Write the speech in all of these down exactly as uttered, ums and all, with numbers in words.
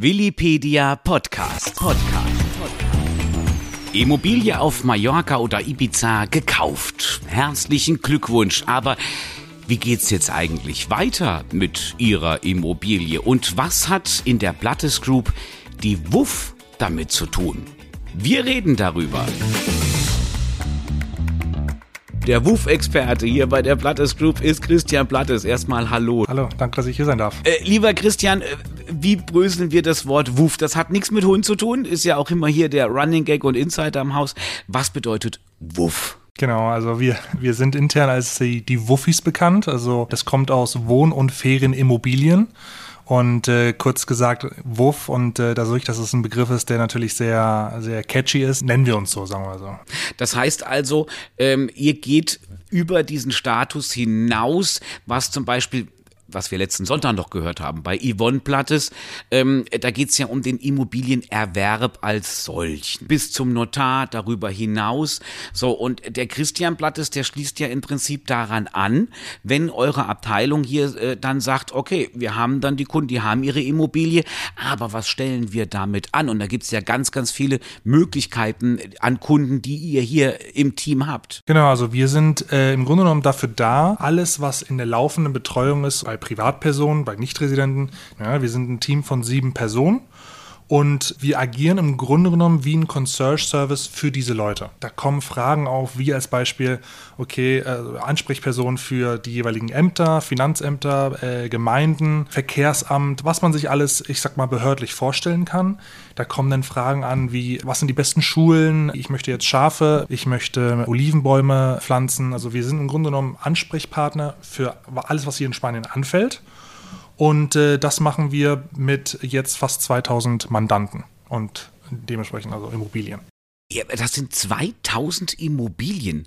Willipedia Podcast. Podcast. Immobilie auf Mallorca oder Ibiza gekauft. Herzlichen Glückwunsch. Aber wie geht's jetzt eigentlich weiter mit Ihrer Immobilie? Und was hat in der Blattes Group die W U F damit zu tun? Wir reden darüber. Der W U F-Experte hier bei der Blattes Group ist Christian Blattes. Erstmal hallo. Hallo, danke, dass ich hier sein darf. Äh, lieber Christian, äh, wie bröseln wir das Wort W U F? Das hat nichts mit Hund zu tun, ist ja auch immer hier der Running Gag und Insider im Haus. Was bedeutet W U F? Genau, also wir, wir sind intern als die, die Wuffis bekannt. Also das kommt aus Wohn- und Ferienimmobilien. Und äh, kurz gesagt, W U F, und äh, dadurch, dass es ein Begriff ist, der natürlich sehr, sehr catchy ist, nennen wir uns so, sagen wir so. Das heißt also, ähm, ihr geht über diesen Status hinaus, was zum Beispiel, was wir letzten Sonntag noch gehört haben, bei Yvonne Blattes, ähm, da geht es ja um den Immobilienerwerb als solchen, bis zum Notar, darüber hinaus. So, und der Christian Blattes, der schließt ja im Prinzip daran an, wenn eure Abteilung hier äh, dann sagt, okay, wir haben dann die Kunden, die haben ihre Immobilie, aber was stellen wir damit an? Und da gibt es ja ganz, ganz viele Möglichkeiten an Kunden, die ihr hier im Team habt. Genau, also wir sind äh, im Grunde genommen dafür da, alles, was in der laufenden Betreuung ist, bei Privatpersonen, bei Nichtresidenten. Ja, wir sind ein Team von sieben Personen und wir agieren im Grunde genommen wie ein Concierge-Service für diese Leute. Da kommen Fragen auf, wie als Beispiel, okay, äh, Ansprechpersonen für die jeweiligen Ämter, Finanzämter, äh, Gemeinden, Verkehrsamt, was man sich alles, ich sag mal, behördlich vorstellen kann. Da kommen dann Fragen an wie, was sind die besten Schulen? Ich möchte jetzt Schafe, ich möchte Olivenbäume pflanzen. Also wir sind im Grunde genommen Ansprechpartner für alles, was hier in Spanien anfällt. Und äh, das machen wir mit jetzt fast zweitausend Mandanten und dementsprechend also Immobilien. Ja, das sind zweitausend Immobilien.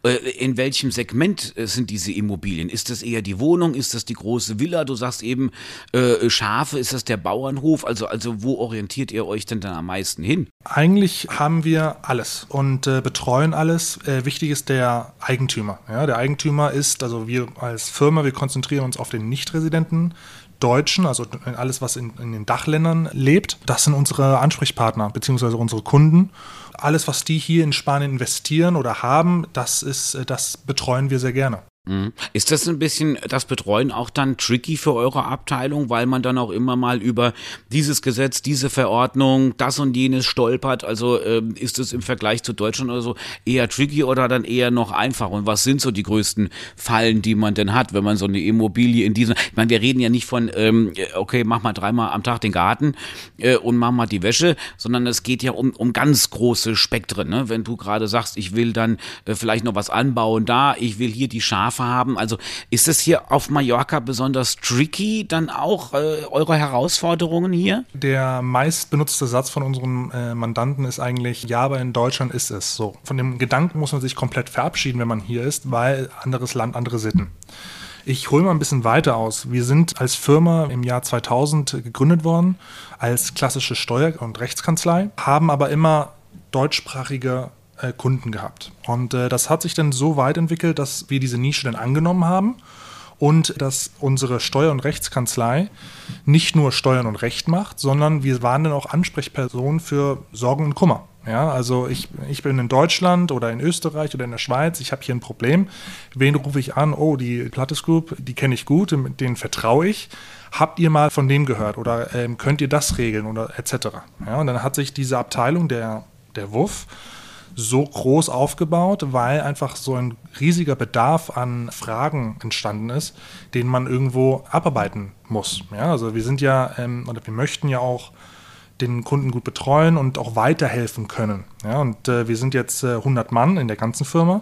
In welchem Segment sind diese Immobilien? Ist das eher die Wohnung? Ist das die große Villa? Du sagst eben äh, Schafe. Ist das der Bauernhof? Also, also wo orientiert ihr euch denn dann am meisten hin? Eigentlich haben wir alles und äh, betreuen alles. Äh, wichtig ist der Eigentümer. Ja, der Eigentümer ist, also wir als Firma, wir konzentrieren uns auf den Nichtresidenten Deutschen, also alles, was in, in den Dachländern lebt. Das sind unsere Ansprechpartner bzw. unsere Kunden. Alles, was die hier in Spanien investieren oder haben, das ist, das betreuen wir sehr gerne. Ist das ein bisschen, das Betreuen auch dann tricky für eure Abteilung, weil man dann auch immer mal über dieses Gesetz, diese Verordnung, das und jenes stolpert? Also ähm, ist es im Vergleich zu Deutschland oder so eher tricky oder dann eher noch einfach? Und was sind so die größten Fallen, die man denn hat, wenn man so eine Immobilie in diesem, ich meine, wir reden ja nicht von, ähm, okay, mach mal dreimal am Tag den Garten äh, und mach mal die Wäsche, sondern es geht ja um, um ganz große Spektren, ne? Wenn du gerade sagst, ich will dann äh, vielleicht noch was anbauen da, ich will hier die Schafe haben. Also ist es hier auf Mallorca besonders tricky dann auch äh, eure Herausforderungen hier? Der meistbenutzte Satz von unseren äh, Mandanten ist eigentlich, ja, aber in Deutschland ist es so. Von dem Gedanken muss man sich komplett verabschieden, wenn man hier ist, weil anderes Land, andere Sitten. Ich hole mal ein bisschen weiter aus. Wir sind als Firma im Jahr zweitausend gegründet worden, als klassische Steuer- und Rechtskanzlei, haben aber immer deutschsprachige Kunden gehabt. Und äh, das hat sich dann so weit entwickelt, dass wir diese Nische dann angenommen haben und dass unsere Steuer- und Rechtskanzlei nicht nur Steuern und Recht macht, sondern wir waren dann auch Ansprechpersonen für Sorgen und Kummer. Ja, also ich, ich bin in Deutschland oder in Österreich oder in der Schweiz, ich habe hier ein Problem. Wen rufe ich an? Oh, die Blattes Group, die kenne ich gut, denen vertraue ich. Habt ihr mal von dem gehört oder ähm, könnt ihr das regeln oder et cetera. Ja, und dann hat sich diese Abteilung der, der W U F so groß aufgebaut, weil einfach so ein riesiger Bedarf an Fragen entstanden ist, den man irgendwo abarbeiten muss. Ja, also wir sind ja, ähm, oder wir möchten ja auch den Kunden gut betreuen und auch weiterhelfen können. Ja, und äh, wir sind jetzt äh, hundert Mann in der ganzen Firma.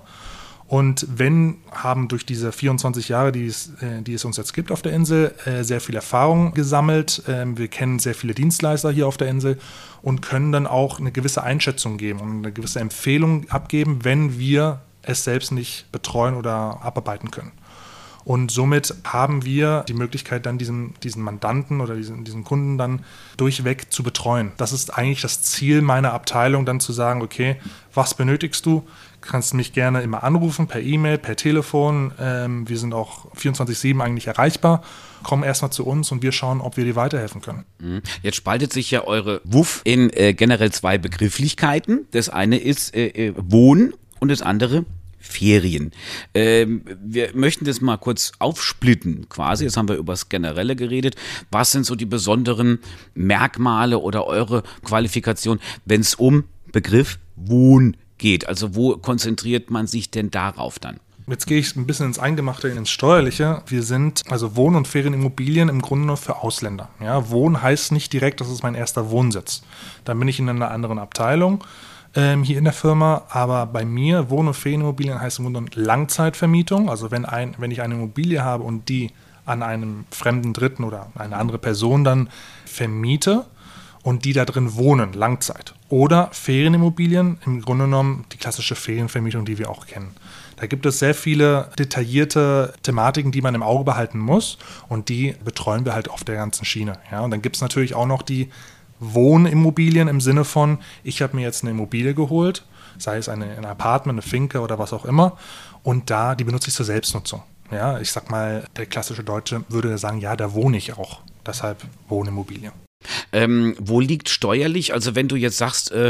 Und wenn, haben durch diese vierundzwanzig Jahre, die es, äh, die es uns jetzt gibt auf der Insel, äh, sehr viel Erfahrung gesammelt. Ähm, wir kennen sehr viele Dienstleister hier auf der Insel und können dann auch eine gewisse Einschätzung geben und eine gewisse Empfehlung abgeben, wenn wir es selbst nicht betreuen oder abarbeiten können. Und somit haben wir die Möglichkeit, dann diesen, diesen Mandanten oder diesen, diesen Kunden dann durchweg zu betreuen. Das ist eigentlich das Ziel meiner Abteilung, dann zu sagen, okay, was benötigst du? Kannst mich gerne immer anrufen, per E-Mail, per Telefon. Ähm, wir sind auch vierundzwanzig sieben eigentlich erreichbar. Komm erstmal zu uns und wir schauen, ob wir dir weiterhelfen können. Jetzt spaltet sich ja eure W U F in äh, generell zwei Begrifflichkeiten. Das eine ist äh, äh, Wohnen und das andere Ferien. Ähm, wir möchten das mal kurz aufsplitten quasi. Jetzt haben wir über das Generelle geredet. Was sind so die besonderen Merkmale oder eure Qualifikation, wenn es um Begriff Wohnen geht? Also wo konzentriert man sich denn darauf dann? Jetzt gehe ich ein bisschen ins Eingemachte, ins Steuerliche. Wir sind also Wohn- und Ferienimmobilien im Grunde nur für Ausländer. Ja, Wohnen heißt nicht direkt, das ist mein erster Wohnsitz. Dann bin ich in einer anderen Abteilung ähm, hier in der Firma. Aber bei mir, Wohn- und Ferienimmobilien heißt im Grunde Langzeitvermietung. Also wenn, ein, wenn ich eine Immobilie habe und die an einem fremden Dritten oder eine andere Person dann vermiete und die da drin wohnen, Langzeit. Oder Ferienimmobilien, im Grunde genommen die klassische Ferienvermietung, die wir auch kennen. Da gibt es sehr viele detaillierte Thematiken, die man im Auge behalten muss und die betreuen wir halt auf der ganzen Schiene. Ja, und dann gibt es natürlich auch noch die Wohnimmobilien im Sinne von, ich habe mir jetzt eine Immobilie geholt, sei es eine, ein Apartment, eine Finca oder was auch immer, und da, die benutze ich zur Selbstnutzung. Ja, ich sag mal, der klassische Deutsche würde sagen, ja, da wohne ich auch. Deshalb Wohnimmobilie. Ähm, wo liegt steuerlich, also wenn du jetzt sagst, äh,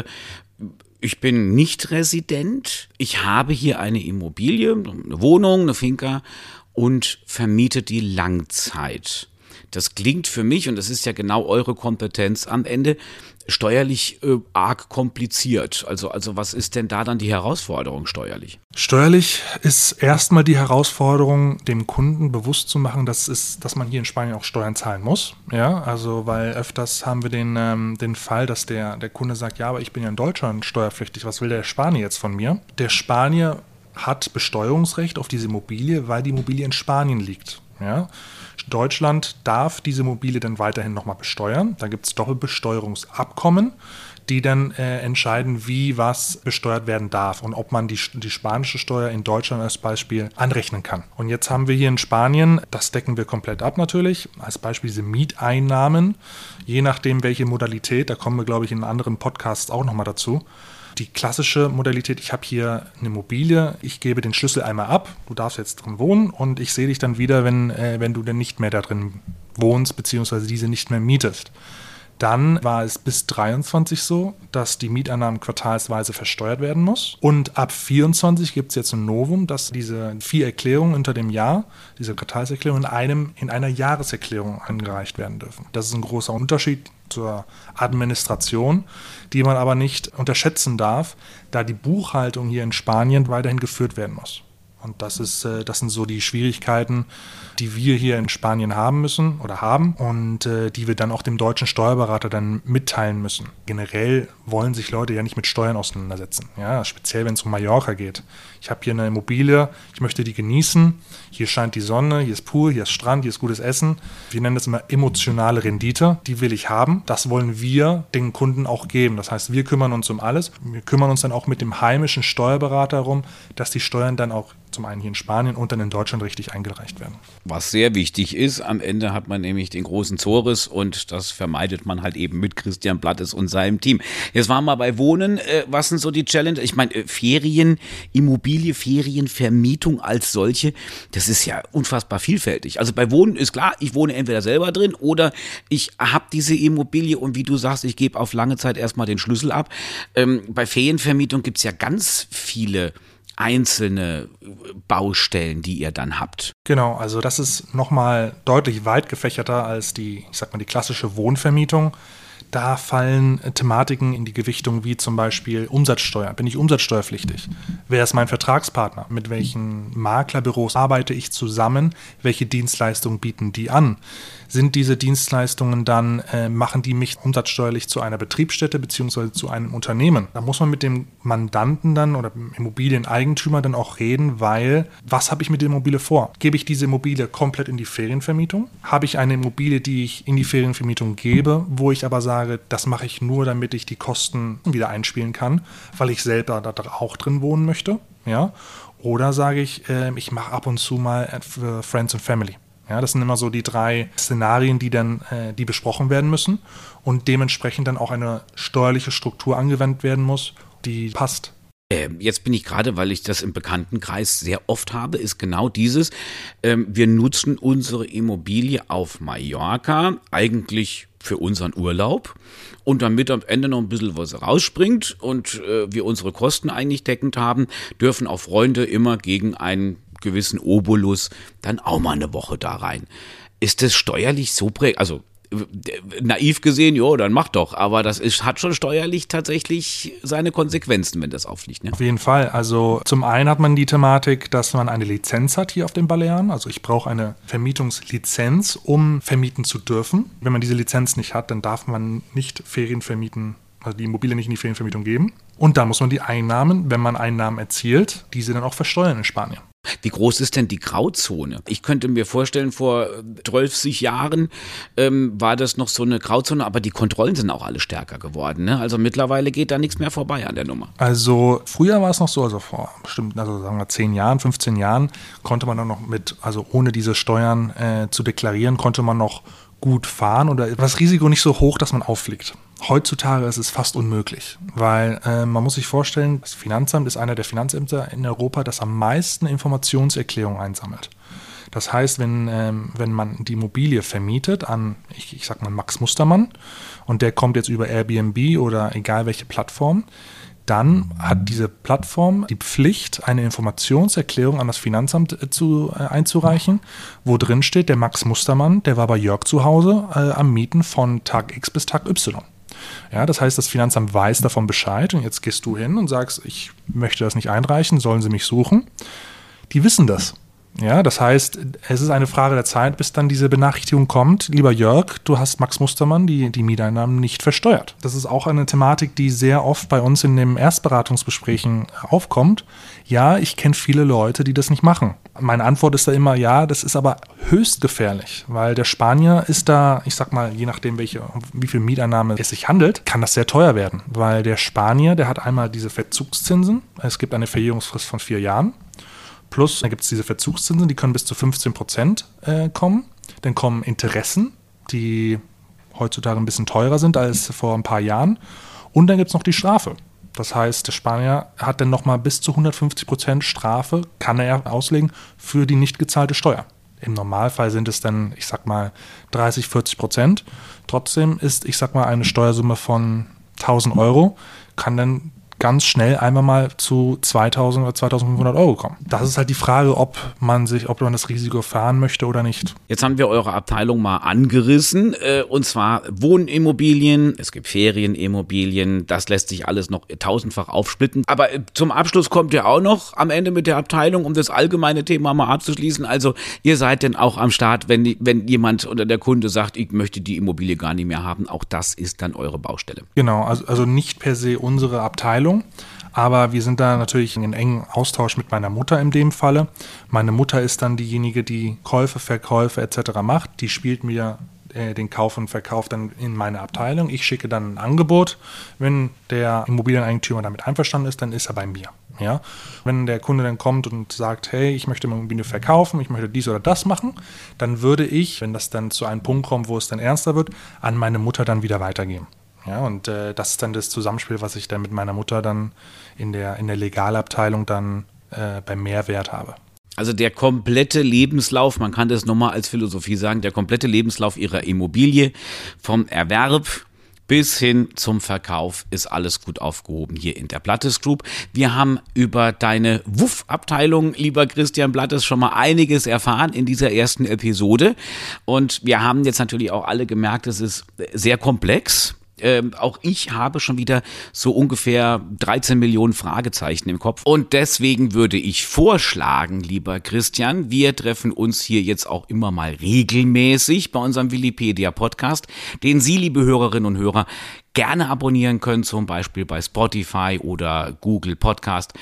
ich bin nicht Resident, ich habe hier eine Immobilie, eine Wohnung, eine Finca und vermiete die Langzeit. Das klingt für mich, und das ist ja genau eure Kompetenz am Ende, steuerlich äh, arg kompliziert. Also, also was ist denn da dann die Herausforderung steuerlich? Steuerlich ist erstmal die Herausforderung, dem Kunden bewusst zu machen, dass, es, dass man hier in Spanien auch Steuern zahlen muss. Ja, also weil öfters haben wir den, ähm, den Fall, dass der, der Kunde sagt, ja, aber ich bin ja in Deutschland steuerpflichtig, was will der Spanier jetzt von mir? Der Spanier hat Besteuerungsrecht auf diese Immobilie, weil die Immobilie in Spanien liegt. Ja? Deutschland darf diese Immobilie dann weiterhin nochmal besteuern. Da gibt es Doppelbesteuerungsabkommen, die dann äh, entscheiden, wie was besteuert werden darf und ob man die, die spanische Steuer in Deutschland als Beispiel anrechnen kann. Und jetzt haben wir hier in Spanien, das decken wir komplett ab natürlich, als Beispiel diese Mieteinnahmen, je nachdem welche Modalität, da kommen wir glaube ich in anderen Podcasts auch nochmal dazu. Die klassische Modalität, ich habe hier eine Immobilie, ich gebe den Schlüssel einmal ab, du darfst jetzt drin wohnen und ich sehe dich dann wieder, wenn, äh, wenn du dann nicht mehr da drin wohnst, beziehungsweise diese nicht mehr mietest. Dann war es bis dreiundzwanzig so, dass die Mieteinnahmen quartalsweise versteuert werden muss. Und ab vierundzwanzig gibt es jetzt ein Novum, dass diese vier Erklärungen unter dem Jahr, diese Quartalserklärungen in, einem, in einer Jahreserklärung eingereicht werden dürfen. Das ist ein großer Unterschied zur Administration, die man aber nicht unterschätzen darf, da die Buchhaltung hier in Spanien weiterhin geführt werden muss. Und das ist, das sind so die Schwierigkeiten, die wir hier in Spanien haben müssen oder haben und äh, die wir dann auch dem deutschen Steuerberater dann mitteilen müssen. Generell wollen sich Leute ja nicht mit Steuern auseinandersetzen, ja, speziell wenn es um Mallorca geht. Ich habe hier eine Immobilie, ich möchte die genießen, hier scheint die Sonne, hier ist Pool, hier ist Strand, hier ist gutes Essen. Wir nennen das immer emotionale Rendite, die will ich haben. Das wollen wir den Kunden auch geben. Das heißt, wir kümmern uns um alles. Wir kümmern uns dann auch mit dem heimischen Steuerberater darum, dass die Steuern dann auch zum einen hier in Spanien und dann in Deutschland richtig eingereicht werden. Was sehr wichtig ist, am Ende hat man nämlich den großen Zores und das vermeidet man halt eben mit Christian Blattes und seinem Team. Jetzt waren wir bei Wohnen. Äh, was sind so die Challenge? Ich meine, äh, Ferien, Immobilie, Ferienvermietung als solche, das ist ja unfassbar vielfältig. Also bei Wohnen ist klar, ich wohne entweder selber drin oder ich habe diese Immobilie und wie du sagst, ich gebe auf lange Zeit erstmal den Schlüssel ab. Ähm, bei Ferienvermietung gibt es ja ganz viele einzelne Baustellen, die ihr dann habt. Genau, also das ist nochmal deutlich weit gefächerter als die, ich sag mal, die klassische Wohnvermietung. Da fallen Thematiken in die Gewichtung wie zum Beispiel Umsatzsteuer. Bin ich umsatzsteuerpflichtig? Wer ist mein Vertragspartner? Mit welchen Maklerbüros arbeite ich zusammen? Welche Dienstleistungen bieten die an? Sind diese Dienstleistungen dann, äh, machen die mich umsatzsteuerlich zu einer Betriebsstätte bzw. zu einem Unternehmen? Da muss man mit dem Mandanten dann oder dem Immobilieneigentümer dann auch reden, weil was habe ich mit der Immobilie vor? Gebe ich diese Immobilie komplett in die Ferienvermietung? Habe ich eine Immobilie, die ich in die Ferienvermietung gebe, wo ich aber sage, das mache ich nur, damit ich die Kosten wieder einspielen kann, weil ich selber da auch drin wohnen möchte? Ja? Oder sage ich, äh, ich mache ab und zu mal für Friends and Family. Ja, das sind immer so die drei Szenarien, die dann äh, die besprochen werden müssen und dementsprechend dann auch eine steuerliche Struktur angewendet werden muss, die passt. Ähm, jetzt bin ich gerade, weil ich das im Bekanntenkreis sehr oft habe, ist genau dieses, ähm, wir nutzen unsere Immobilie auf Mallorca eigentlich für unseren Urlaub und damit am Ende noch ein bisschen was rausspringt und äh, wir unsere Kosten eigentlich deckend haben, dürfen auch Freunde immer gegen einen gewissen Obolus dann auch mal eine Woche da rein. Ist das steuerlich so prägend? Also naiv gesehen, jo, dann mach doch, aber das ist, hat schon steuerlich tatsächlich seine Konsequenzen, wenn das auffliegt. Ne? Auf jeden Fall. Also zum einen hat man die Thematik, dass man eine Lizenz hat hier auf den Balearen. Also ich brauche eine Vermietungslizenz, um vermieten zu dürfen. Wenn man diese Lizenz nicht hat, dann darf man nicht Ferien vermieten, also die Immobilie nicht in die Ferienvermietung geben. Und dann muss man die Einnahmen, wenn man Einnahmen erzielt, diese dann auch versteuern in Spanien. Wie groß ist denn die Grauzone? Ich könnte mir vorstellen, vor zwölf Jahren ähm, war das noch so eine Grauzone, aber die Kontrollen sind auch alle stärker geworden. Ne? Also mittlerweile geht da nichts mehr vorbei an der Nummer. Also früher war es noch so, also vor bestimmt, also sagen wir zehn Jahren, fünfzehn Jahren, konnte man dann noch mit, also ohne diese Steuern äh, zu deklarieren, konnte man noch gut fahren oder das Risiko nicht so hoch, dass man auffliegt. Heutzutage ist es fast unmöglich, weil äh, man muss sich vorstellen, das Finanzamt ist einer der Finanzämter in Europa, das am meisten Informationserklärungen einsammelt. Das heißt, wenn, ähm, wenn man die Immobilie vermietet an, ich, ich sag mal Max Mustermann und der kommt jetzt über Airbnb oder egal welche Plattform, dann hat diese Plattform die Pflicht, eine Informationserklärung an das Finanzamt äh, zu, äh, einzureichen, wo drin steht, der Max Mustermann, der war bei Jörg zu Hause äh, am Mieten von Tag X bis Tag Y. Ja, das heißt, das Finanzamt weiß davon Bescheid und jetzt gehst du hin und sagst, ich möchte das nicht einreichen, sollen sie mich suchen. Die wissen das. Ja, das heißt, es ist eine Frage der Zeit, bis dann diese Benachrichtigung kommt, lieber Jörg, du hast Max Mustermann die, die Mieteinnahmen nicht versteuert. Das ist auch eine Thematik, die sehr oft bei uns in den Erstberatungsgesprächen aufkommt. Ja, ich kenne viele Leute, die das nicht machen. Meine Antwort ist da immer, ja, das ist aber höchst gefährlich, weil der Spanier ist da, ich sag mal, je nachdem, welche, wie viel Mieteinnahme es sich handelt, kann das sehr teuer werden, weil der Spanier, der hat einmal diese Verzugszinsen, es gibt eine Verjährungsfrist von vier Jahren, plus dann gibt es diese Verzugszinsen, die können bis zu fünfzehn Prozent äh, kommen, dann kommen Interessen, die heutzutage ein bisschen teurer sind als vor ein paar Jahren und dann gibt es noch die Strafe. Das heißt, der Spanier hat dann nochmal bis zu hundertfünfzig Prozent Strafe, kann er auslegen, für die nicht gezahlte Steuer. Im Normalfall sind es dann, ich sag mal, dreißig, vierzig Prozent. Trotzdem ist, ich sag mal, eine Steuersumme von tausend Euro, kann dann ganz schnell einmal mal zu zweitausend oder zweitausendfünfhundert Euro kommen. Das ist halt die Frage, ob man sich, ob man das Risiko fahren möchte oder nicht. Jetzt haben wir eure Abteilung mal angerissen, äh, und zwar Wohnimmobilien, es gibt Ferienimmobilien, das lässt sich alles noch tausendfach aufsplitten. Aber äh, zum Abschluss kommt ihr auch noch am Ende mit der Abteilung, um das allgemeine Thema mal abzuschließen. Also ihr seid denn auch am Start, wenn, wenn jemand oder der Kunde sagt, ich möchte die Immobilie gar nicht mehr haben, auch das ist dann eure Baustelle. Genau, also, also nicht per se unsere Abteilung. Aber wir sind da natürlich in engen Austausch mit meiner Mutter in dem Falle. Meine Mutter ist dann diejenige, die Käufe, Verkäufe et cetera macht. Die spielt mir äh, den Kauf und Verkauf dann in meine Abteilung. Ich schicke dann ein Angebot. Wenn der Immobilieneigentümer damit einverstanden ist, dann ist er bei mir. Ja? Wenn der Kunde dann kommt und sagt, hey, ich möchte meine Immobilie verkaufen, ich möchte dies oder das machen, dann würde ich, wenn das dann zu einem Punkt kommt, wo es dann ernster wird, an meine Mutter dann wieder weitergeben. Ja, und äh, das ist dann das Zusammenspiel, was ich dann mit meiner Mutter dann in der, in der Legalabteilung dann äh, beim Mehrwert habe. Also der komplette Lebenslauf, man kann das nochmal als Philosophie sagen, der komplette Lebenslauf Ihrer Immobilie vom Erwerb bis hin zum Verkauf ist alles gut aufgehoben hier in der Blattes Group. Wir haben über deine W U F-Abteilung, lieber Christian Blattes, schon mal einiges erfahren in dieser ersten Episode. Und wir haben jetzt natürlich auch alle gemerkt, es ist sehr komplex. Ähm, auch ich habe schon wieder so ungefähr dreizehn Millionen Fragezeichen im Kopf. Und deswegen würde ich vorschlagen, lieber Christian, wir treffen uns hier jetzt auch immer mal regelmäßig bei unserem Willipedia-Podcast, den Sie, liebe Hörerinnen und Hörer, gerne abonnieren können, zum Beispiel bei Spotify oder Google Podcast.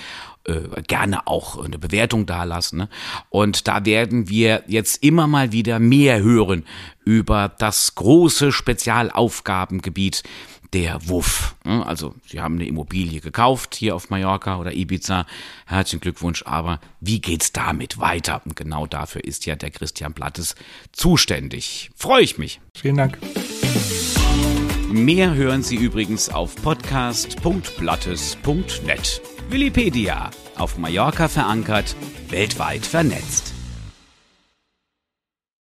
äh, gerne auch eine Bewertung dalassen. Ne? Und da werden wir jetzt immer mal wieder mehr hören über das große Spezialaufgabengebiet der W U F. Also Sie haben eine Immobilie gekauft hier auf Mallorca oder Ibiza. Herzlichen Glückwunsch, aber wie geht's damit weiter? Und genau dafür ist ja der Christian Blattes zuständig. Freue ich mich. Vielen Dank. Mehr hören Sie übrigens auf podcast punkt blattes punkt net. Willipedia, auf Mallorca verankert, weltweit vernetzt.